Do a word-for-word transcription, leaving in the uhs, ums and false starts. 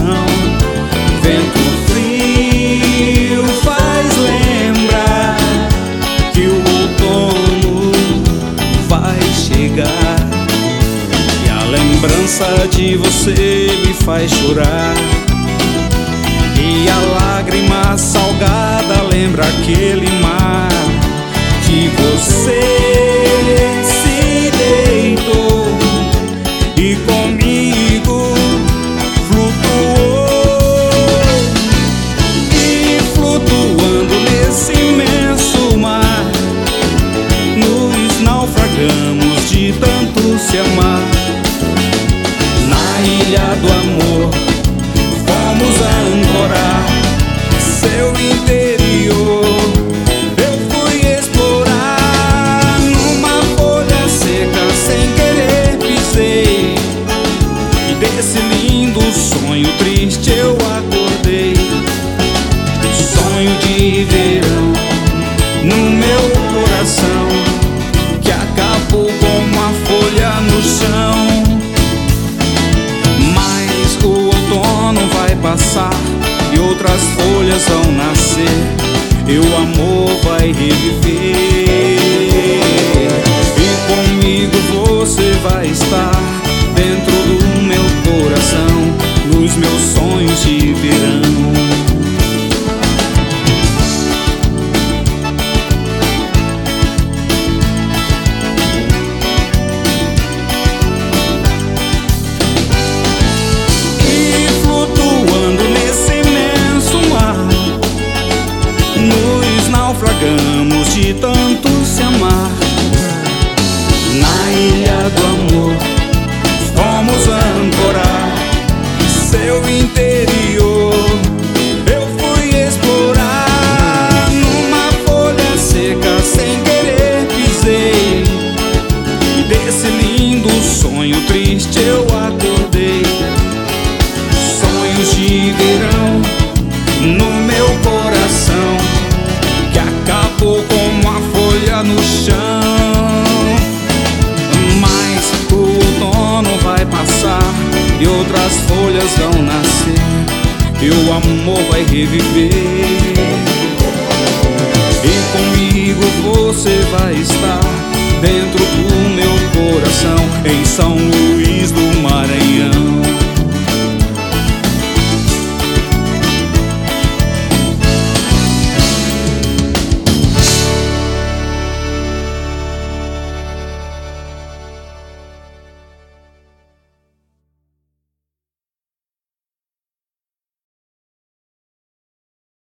coração. Vento frio faz lembrar que o outono vai chegar, e a lembrança de você me faz chorar. E a lágrima salgada lembra aquele mar que você se deitou e comigo flutuou. E flutuando nesse imenso mar, nos naufragamos de tanto se amar. Na ilha do amor vamos ancorar seu interior. Eu fui explorar numa folha seca, sem querer pisei, e desse lindo sonho triste eu acordei. Sonho de verão no meu coração, que acabou como a folha no chão. Mas o outono vai passar e outras folhas vão nascer, e o amor vai reviver. E comigo você vai estar dentro do meu coração, nos meus sonhos de verão. Naufragamos de tanto se amar. Na ilha do amor fomos ancorar seu interior. Eu fui explorar numa folha seca, sem querer pisei, e desse lindo sonho triste eu acordei. Sonhos de verão no meu coração, que acabou como a folha no chão. Mas o outono vai passar e outras folhas vão nascer, e o amor vai reviver. E comigo você vai estar dentro do meu coração, em São